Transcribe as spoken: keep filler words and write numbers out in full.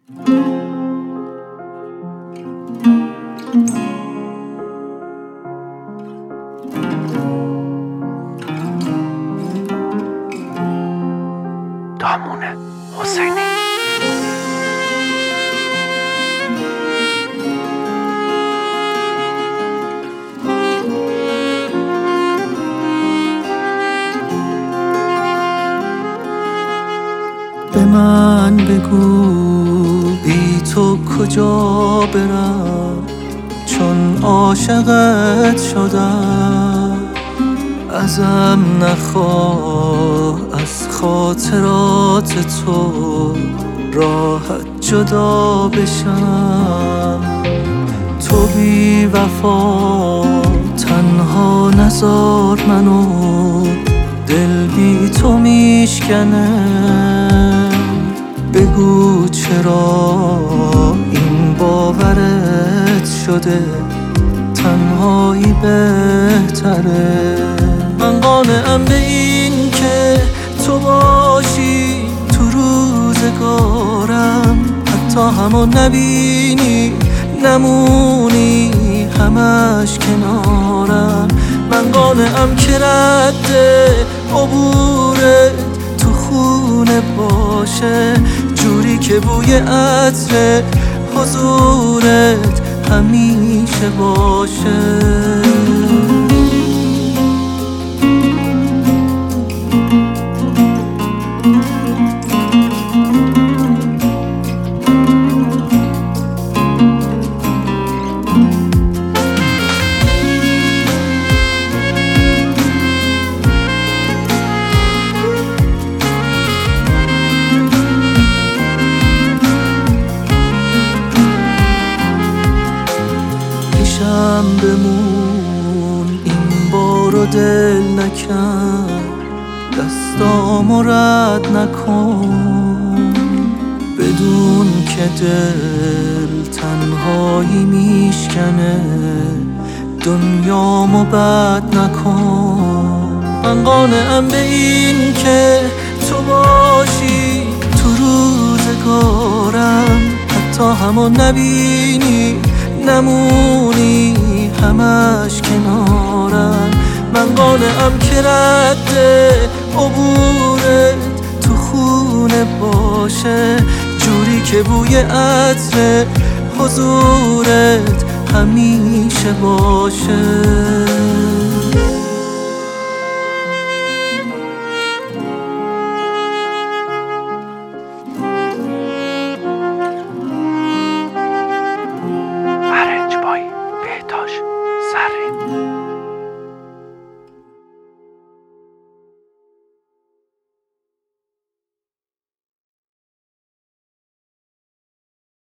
دامون حسینی. به من بگو بی تو کجا برم، چون عاشقت شدم. ازم نخواه از خاطرات تو راحت جدا بشم. تو بی وفا تنها نذار منو، دل بی تو میشکنه. بگو چرا این باورت شده تنهایی بهتره. من قانعم به این که تو باشی تو روزگارم، حتی همون نبینی نمونی همش کنارم. من قانعم که رد عبورت تو خونه باشه، جوری که بوی عطر حضورت همیشه باشه. پیشم بمون این بارو دل نکن، دستامو رد نکن. بدون که دل تنهایی میشکنه، دنیامو بد نکن. من قانعم به این که تو باشی تو روزگارم، حتی همون نبینی نمونی همش کنارم. من قانعم که رد عبورت تو خونه باشه، جوری که بوی عطر حضورت همیشه باشه.